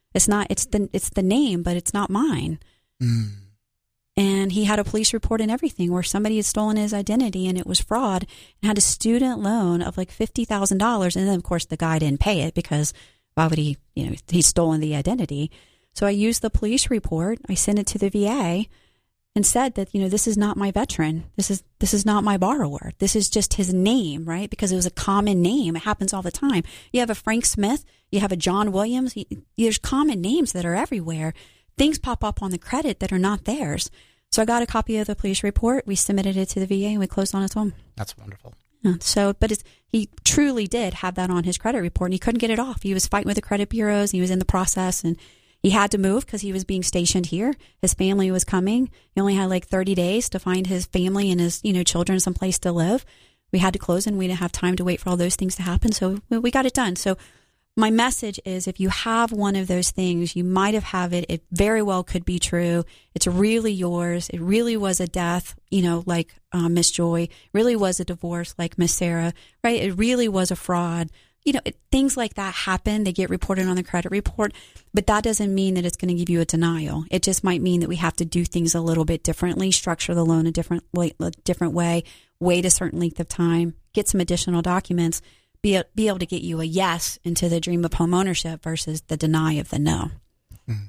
It's not, it's the, it's the name, but it's not mine. Mm. And he had a police report and everything where somebody had stolen his identity and it was fraud, and had a student loan of like fifty thousand dollars. And then, of course, the guy didn't pay it because why would he, you know, he's stolen the identity. So I used the police report. I sent it to the V A and said that, you know, this is not my veteran. This is, this is not my borrower. This is just his name, right? Because it was a common name. It happens all the time. You have a Frank Smith, you have a John Williams. You, there's common names that are everywhere. Things pop up on the credit that are not theirs. So I got a copy of the police report. We submitted it to the V A and we closed on its home. That's wonderful. Yeah, so, but it's, he truly did have that on his credit report, and he couldn't get it off. He was fighting with the credit bureaus. He was in the process, and he had to move because he was being stationed here. His family was coming. He only had like thirty days to find his family and his, you know, children someplace to live. We had to close, and we didn't have time to wait for all those things to happen. So we got it done. So my message is, if you have one of those things, you might have have it. It very well could be true. It's really yours. It really was a death, you know, like uh, Miss Joy. Really was a divorce, like Miss Sarah, right? It really was a fraud. You know, it, things like that happen. They get reported on the credit report, but that doesn't mean that it's going to give you a denial. It just might mean that we have to do things a little bit differently, structure the loan a different way, a different way, wait a certain length of time, get some additional documents, be, be able to get you a yes into the dream of home ownership versus the deny of the no. Mm-hmm.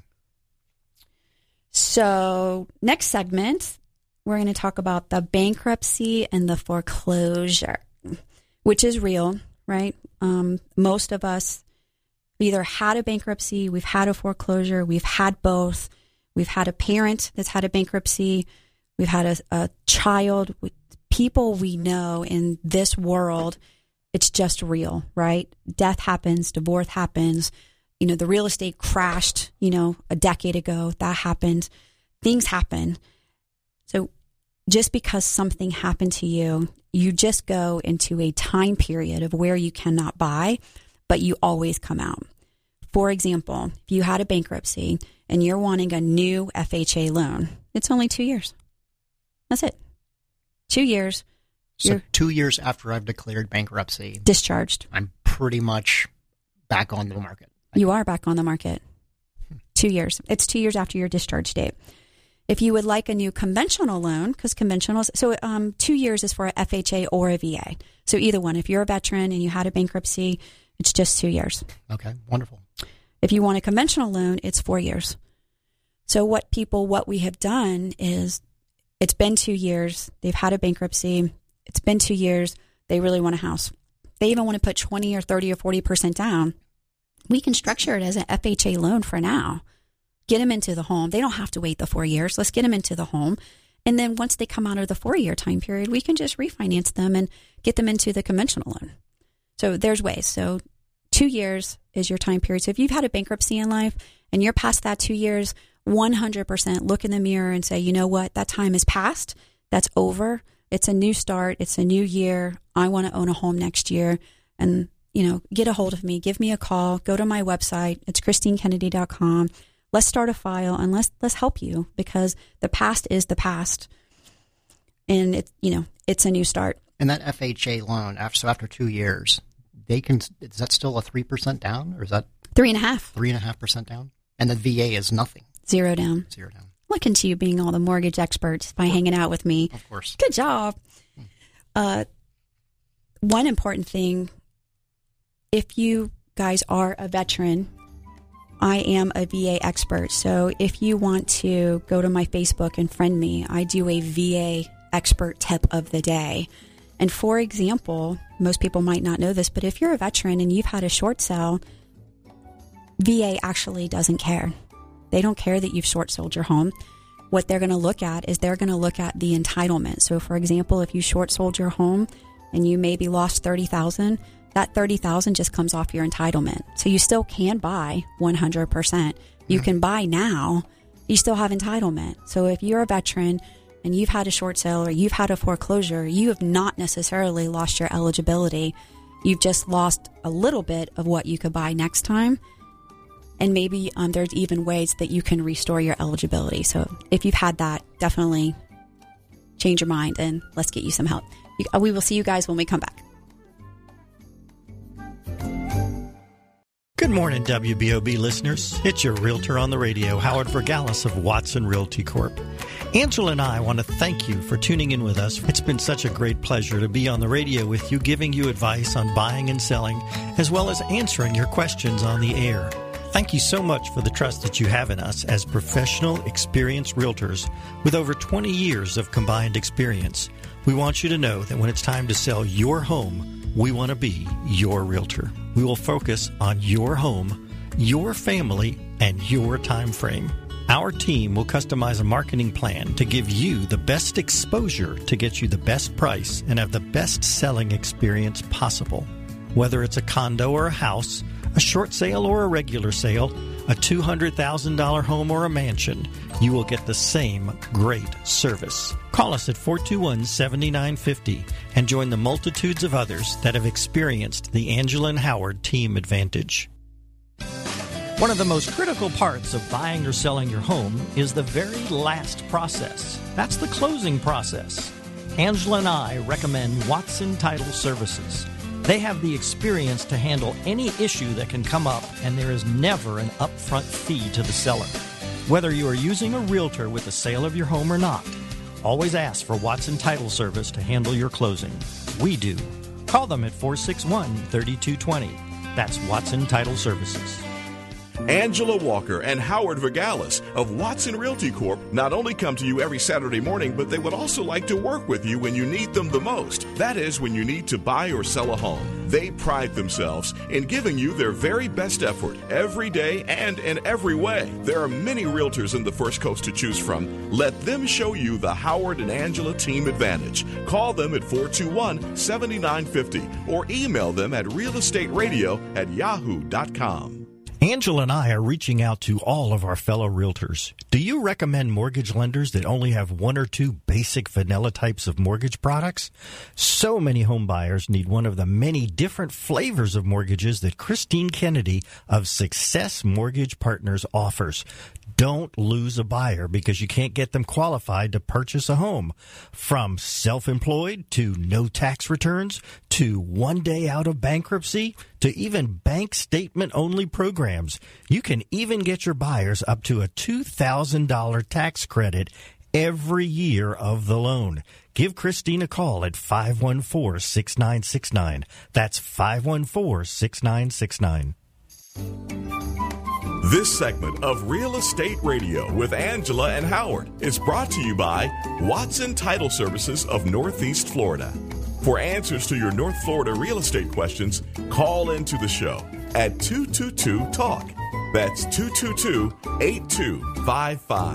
So next segment, we're going to talk about the bankruptcy and the foreclosure, which is real, right? Um, most of us either had a bankruptcy, we've had a foreclosure, we've had both. We've had a parent that's had a bankruptcy. We've had a, a child. People we know in this world, it's just real, right? Death happens, divorce happens. You know, the real estate crashed, you know, a decade ago. That happened. Things happen. So just because something happened to you, you just go into a time period of where you cannot buy, but you always come out. For example, if you had a bankruptcy and you're wanting a new F H A loan, it's only two years. That's it. Two years. So two years after I've declared bankruptcy, discharged, I'm pretty much back on the market. You are back on the market. Two years. It's two years after your discharge date. If you would like a new conventional loan, because conventional, so um, two years is for a F H A or a V A. So either one. If you're a veteran and you had a bankruptcy, it's just two years. Okay, wonderful. If you want a conventional loan, it's four years. So what people, what we have done is, it's been two years. They've had a bankruptcy. It's been two years. They really want a house. They even want to put twenty or thirty or forty percent down. We can structure it as an F H A loan for now. Get them into the home. They don't have to wait the four years. Let's get them into the home. And then once they come out of the four-year time period, we can just refinance them and get them into the conventional loan. So there's ways. So two years is your time period. So if you've had a bankruptcy in life and you're past that two years, one hundred percent look in the mirror and say, you know what, that time is past. That's over. It's a new start. It's a new year. I want to own a home next year. And, you know, get a hold of me. Give me a call. Go to my website. It's christine kennedy dot com. Let's start a file and let's let's help you, because the past is the past. And, it, you know, it's a new start. And that F H A loan, after, so after two years, they can, is that still a three percent down, or is that? Three and a half. Three and a half percent down? And the V A is nothing. Zero down. Zero down. Look into you being all the mortgage experts by hanging out with me. Of course. Good job. Uh, one important thing, if you guys are a veteran, I am a V A expert. So if you want to go to my Facebook and friend me, I do a V A expert tip of the day. And for example, most people might not know this, but if you're a veteran and you've had a short sale, V A actually doesn't care. They don't care that you've short sold your home. What they're going to look at is they're going to look at the entitlement. So for example, if you short sold your home and you maybe lost thirty thousand dollars, that thirty thousand dollars just comes off your entitlement. So you still can buy one hundred percent. You mm-hmm. can buy now. You still have entitlement. So if you're a veteran and you've had a short sale or you've had a foreclosure, you have not necessarily lost your eligibility. You've just lost a little bit of what you could buy next time. And maybe um, there's even ways that you can restore your eligibility. So if you've had that, definitely change your mind and let's get you some help. We will see you guys when we come back. Good Good morning, W B O B listeners. It's your realtor on the radio, Howard Vergalis of Watson Realty Corp. Angela and I want to thank you for tuning in with us. It's been such a great pleasure to be on the radio with you, giving you advice on buying and selling, as well as answering your questions on the air. Thank you so much for the trust that you have in us as professional, experienced realtors with over twenty years of combined experience. We want you to know that when it's time to sell your home, we want to be your realtor. We will focus on your home, your family, and your time frame. Our team will customize a marketing plan to give you the best exposure to get you the best price and have the best selling experience possible. Whether it's a condo or a house, a short sale or a regular sale, a two hundred thousand dollars home or a mansion, you will get the same great service. Call us at four two one, seven nine five zero and join the multitudes of others that have experienced the Angela and Howard team advantage. One of the most critical parts of buying or selling your home is the very last process. That's the closing process. Angela and I recommend Watson Title Services. They have the experience to handle any issue that can come up, and there is never an upfront fee to the seller. Whether you are using a realtor with the sale of your home or not, always ask for Watson Title Service to handle your closing. We do. Call them at four six one, three two two zero. That's Watson Title Services. Angela Walker and Howard Vergalis of Watson Realty Corp not only come to you every Saturday morning, but they would also like to work with you when you need them the most. That is, when you need to buy or sell a home. They pride themselves in giving you their very best effort every day and in every way. There are many realtors in the First Coast to choose from. Let them show you the Howard and Angela team advantage. Call them at four two one, seven nine five zero or email them at realestateradio at yahoo dot com. Angela and I are reaching out to all of our fellow realtors. Do you recommend mortgage lenders that only have one or two basic vanilla types of mortgage products? So many home buyers need one of the many different flavors of mortgages that Christine Kennedy of Success Mortgage Partners offers. Don't lose a buyer because you can't get them qualified to purchase a home. From self-employed to no tax returns to one day out of bankruptcy to even bank statement only programs. You can even get your buyers up to a two thousand dollars tax credit every year of the loan. Give Christine a call at five one four, six nine six nine. That's five one four, six nine six nine. This segment of Real Estate Radio with Angela and Howard is brought to you by Watson Title Services of Northeast Florida. For answers to your North Florida real estate questions, call into the show at two two two, talk. That's two two two, eight two five five.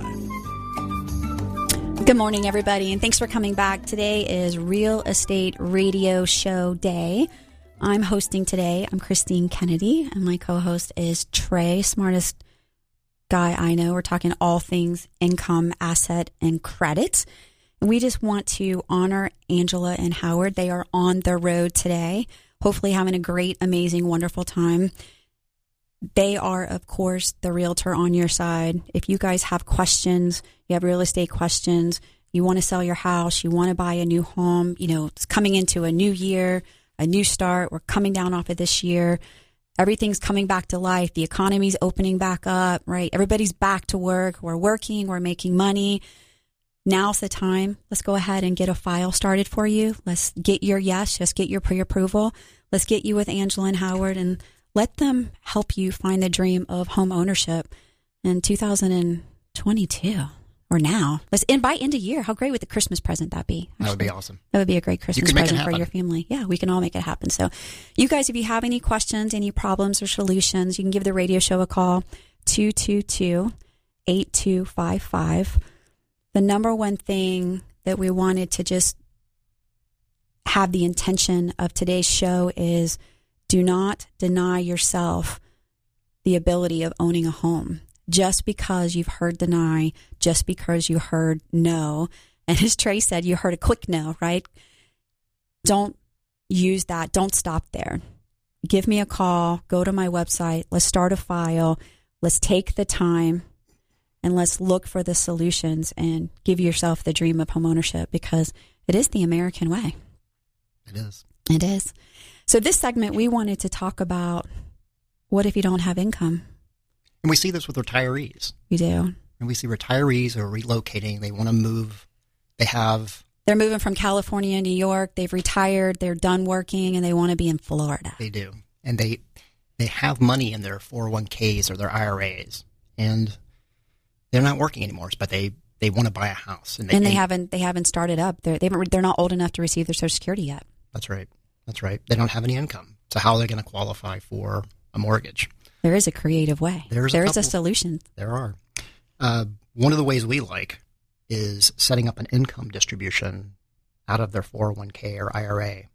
Good morning, everybody, and thanks for coming back. Today is Real Estate Radio Show Day. I'm hosting today. I'm Christine Kennedy, and my co-host is Trey, smartest guy I know. We're talking all things income, asset, and credit. And we just want to honor Angela and Howard. They are on the road today, hopefully having a great, amazing, wonderful time. They are, of course, the realtor on your side. If you guys have questions, you have real estate questions, you want to sell your house, you want to buy a new home, you know, it's coming into a new year, a new start. We're coming down off of this year. Everything's coming back to life. The economy's opening back up, right? Everybody's back to work. We're working. We're making money. Now's the time. Let's go ahead and get a file started for you. Let's get your yes. Just get your pre-approval. Let's get you with Angela and Howard and let them help you find the dream of home ownership in two thousand twenty-two. Or now. Let's end by end of year. How great would the Christmas present that be? Actually, that would be awesome. That would be a great Christmas present for your family. Yeah, we can all make it happen. So you guys, if you have any questions, any problems or solutions, you can give the radio show a call, two two two, eight two five five. The number one thing that we wanted to just have the intention of today's show is do not deny yourself the ability of owning a home. Just because you've heard deny, just because you heard no, and as Trey said, you heard a quick no, right? Don't use that. Don't stop there. Give me a call. Go to my website. Let's start a file. Let's take the time and let's look for the solutions and give yourself the dream of homeownership because it is the American way. It is. It is. So this segment, we wanted to talk about what if you don't have income? And we see this with retirees. We do. And we see retirees are relocating. They want to move. They have... They're moving from California to New York. They've retired. They're done working, and they want to be in Florida. They do. And they they have money in their four oh one k's or their I R As. And they're not working anymore, but they, they want to buy a house. And they, and they haven't they haven't started up. They're, they haven't, they're not old enough to receive their Social Security yet. That's right. That's right. They don't have any income. So how are they going to qualify for a mortgage? There is a creative way. There's there a, is a solution. There are. Uh, one of the ways we like is setting up an income distribution out of their four oh one k or I R A,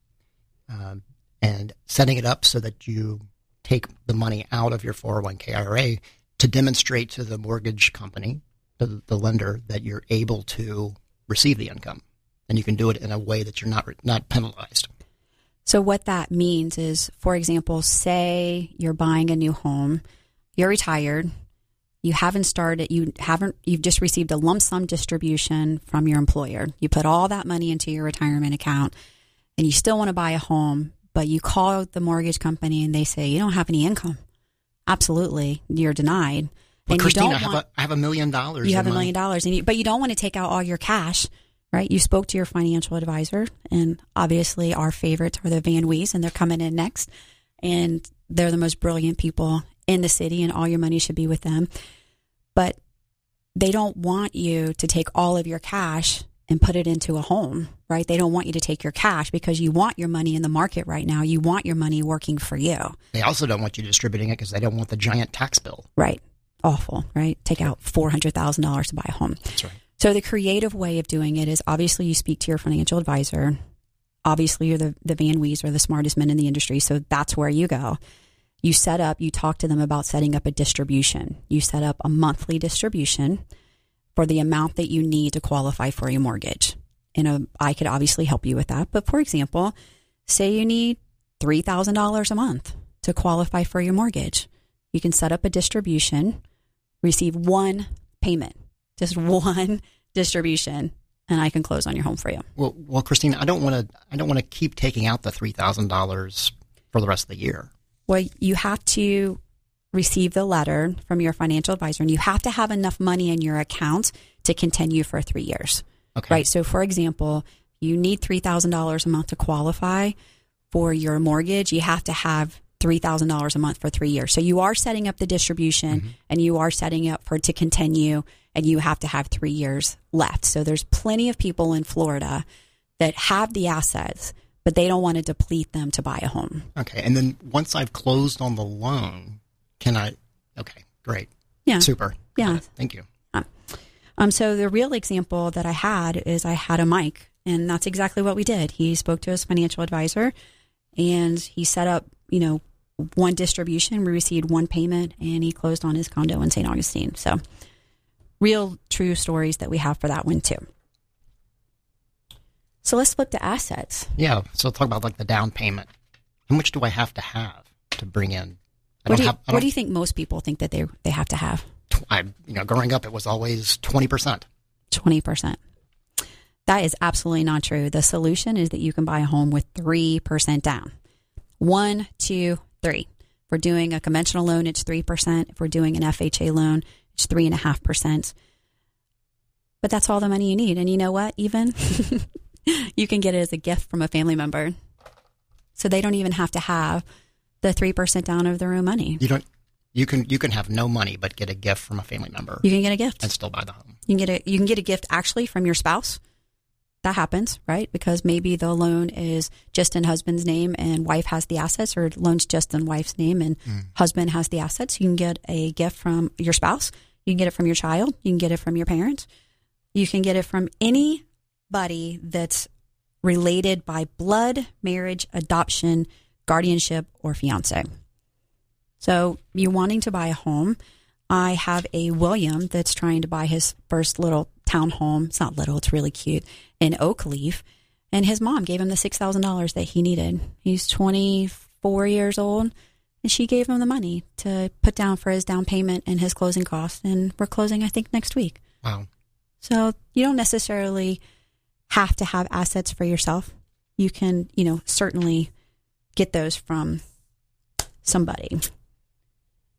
um, and setting it up so that you take the money out of your four oh one k I R A to demonstrate to the mortgage company, the, the lender, that you're able to receive the income, and you can do it in a way that you're not not penalized. So what that means is, for example, say you're buying a new home, you're retired, you haven't started, you haven't, you've just received a lump sum distribution from your employer. You put all that money into your retirement account, and you still want to buy a home, but you call the mortgage company and they say you don't have any income. Absolutely, you're denied. Well, and Christine, you don't I have want, a I have a million dollars. You have a my... million dollars, and you, but you don't want to take out all your cash. Right? You spoke to your financial advisor, and obviously our favorites are the Van Wees, and they're coming in next. And they're the most brilliant people in the city, and all your money should be with them. But they don't want you to take all of your cash and put it into a home, right? They don't want you to take your cash because you want your money in the market right now. You want your money working for you. They also don't want you distributing it because they don't want the giant tax bill. Right. Awful, right? Take out four hundred thousand dollars to buy a home. That's right. So the creative way of doing it is obviously you speak to your financial advisor. Obviously you're the, the Van Wees or the smartest men in the industry. So that's where you go. You set up, you talk to them about setting up a distribution. You set up a monthly distribution for the amount that you need to qualify for a mortgage. And a, I could obviously help you with that. But for example, say you need three thousand dollars a month to qualify for your mortgage. You can set up a distribution, receive one payment. Just one distribution, and I can close on your home for you. Well, well, Christine, I don't want to. I don't want to keep taking out the three thousand dollars for the rest of the year. Well, you have to receive the letter from your financial advisor, and you have to have enough money in your account to continue for three years. Okay. Right. So, for example, you need three thousand dollars a month to qualify for your mortgage. You have to have three thousand dollars a month for three years. So you are setting up the distribution, mm-hmm. and you are setting up for it to continue. And you have to have three years left. So there's plenty of people in Florida that have the assets, but they don't want to deplete them to buy a home. Okay. And then once I've closed on the loan, can I? Okay, great. Yeah. Super. Yeah. Thank you. Um. So the real example that I had is I had a Mike, and that's exactly what we did. He spoke to his financial advisor, and he set up, you know, one distribution. We received one payment, and he closed on his condo in Saint Augustine. So real true stories that we have for that one too. So let's flip to assets. Yeah. So talk about like the down payment. How much do I have to have to bring in? I what do you, have, what do you think most people think that they they have to have? I, you know, growing up, it was always twenty percent. twenty percent. That is absolutely not true. The solution is that you can buy a home with three percent down. One, two, three. If we're doing a conventional loan, it's three percent. If we're doing an F H A loan, it's three and a half percent. But that's all the money you need. And you know what? Even you can get it as a gift from a family member. So they don't even have to have the three percent down of their own money. You don't, you can, you can have no money, but get a gift from a family member. You can get a gift and still buy the home. You can get a, you can get a gift actually from your spouse. That happens, right? Because maybe the loan is just in husband's name and wife has the assets, or loan's just in wife's name and mm. husband has the assets. You can get a gift from your spouse. You can get it from your child. You can get it from your parents. You can get it from anybody that's related by blood, marriage, adoption, guardianship, or fiance. So you're wanting to buy a home. I have a William that's trying to buy his first little townhome. It's not little, it's really cute, in Oakleaf. And his mom gave him the six thousand dollars that he needed. He's twenty-four years old, and she gave him the money to put down for his down payment and his closing costs. And we're closing, I think, next week. Wow. So you don't necessarily have to have assets for yourself. You can, you know, certainly get those from somebody.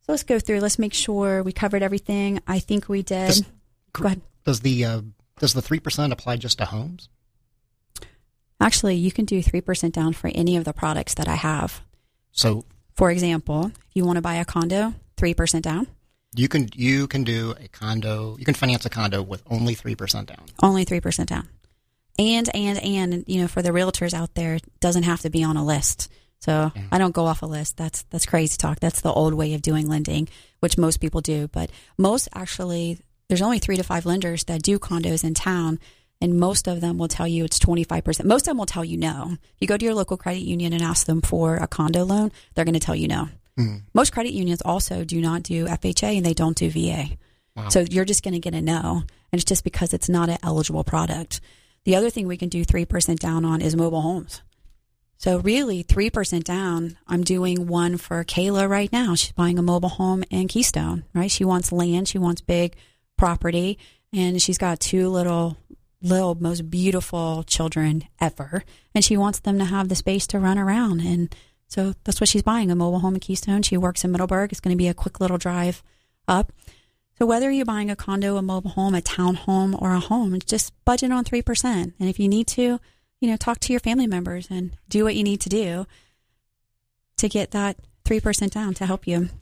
So let's go through. Let's make sure we covered everything. I think we did. Does, go ahead. Does the uh, does the three percent apply just to homes? Actually, you can do three percent down for any of the products that I have. So, for example, if you want to buy a condo, three percent down. You can you can do a condo. You can finance a condo with only three percent down. Only three percent down. And and and you know, for the realtors out there, it doesn't have to be on a list. So yeah. I don't go off a list. That's that's crazy talk. That's the old way of doing lending, which most people do. But most actually, there's only three to five lenders that do condos in town, and most of them will tell you it's twenty-five percent. Most of them will tell you no. If you go to your local credit union and ask them for a condo loan, they're going to tell you no. Mm-hmm. Most credit unions also do not do F H A and they don't do V A. Wow. So you're just going to get a no, and it's just because it's not an eligible product. The other thing we can do three percent down on is mobile homes. So really, three percent down, I'm doing one for Kayla right now. She's buying a mobile home in Keystone, right? She wants land. She wants big property. And she's got two little, little, most beautiful children ever. And she wants them to have the space to run around. And so that's what she's buying, a mobile home in Keystone. She works in Middleburg. It's going to be a quick little drive up. So whether you're buying a condo, a mobile home, a townhome, or a home, just budget on three percent. And if you need to, you know, talk to your family members and do what you need to do to get that three percent down to help you.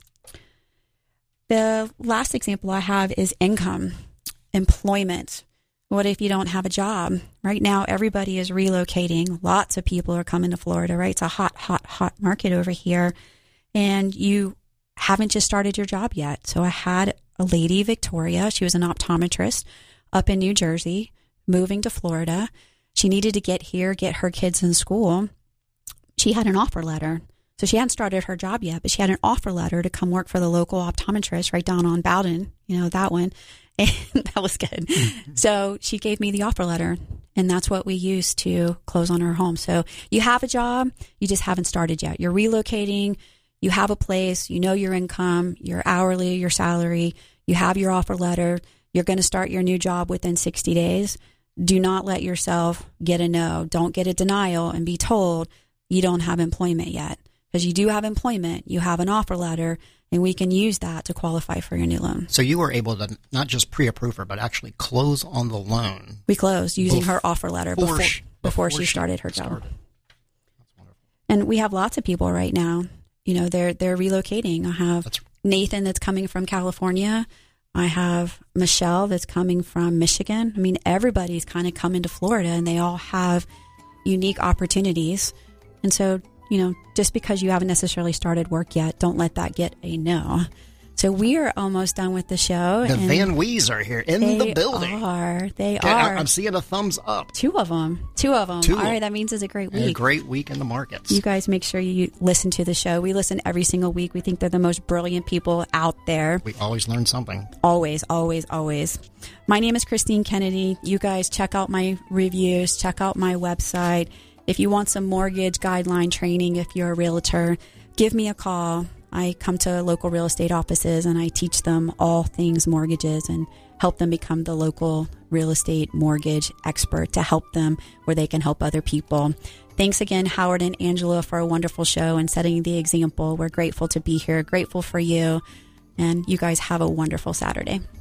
The last example I have is income, employment. What if you don't have a job? Right now, everybody is relocating. Lots of people are coming to Florida, right? It's a hot, hot, hot market over here. And you haven't just started your job yet. So I had a lady, Victoria. She was an optometrist up in New Jersey, moving to Florida. She needed to get here, get her kids in school. She had an offer letter. So she hadn't started her job yet, but she had an offer letter to come work for the local optometrist right down on Bowden, you know, that one. And that was good. So she gave me the offer letter, and that's what we used to close on her home. So you have a job, you just haven't started yet. You're relocating, you have a place, you know your income, your hourly, your salary, you have your offer letter, you're going to start your new job within sixty days. Do not let yourself get a no. Don't get a denial and be told you don't have employment yet. Because you do have employment, you have an offer letter, and we can use that to qualify for your new loan. So you were able to not just pre-approve her, but actually close on the loan. We closed using Bef- her offer letter before, before, she, before, before she started her job. Started. That's wonderful. And we have lots of people right now. You know, they're they're relocating. I have that's, Nathan that's coming from California. I have Michelle that's coming from Michigan. I mean, everybody's kind of coming to Florida, and they all have unique opportunities. And so, you know, just because you haven't necessarily started work yet, don't let that get a no. So we are almost done with the show. The Van Wees are here in the building. They are. They yeah, are. I'm seeing a thumbs up. Two of them. Two of them. Two All right, that means it's a great week. A great week in the markets. You guys make sure you listen to the show. We listen every single week. We think they're the most brilliant people out there. We always learn something. Always, always, always. My name is Christine Kennedy. You guys check out my reviews. Check out my website. If you want some mortgage guideline training, if you're a realtor, give me a call. I come to local real estate offices and I teach them all things mortgages and help them become the local real estate mortgage expert to help them where they can help other people. Thanks again, Howard and Angela, for a wonderful show and setting the example. We're grateful to be here, grateful for you, and you guys have a wonderful Saturday.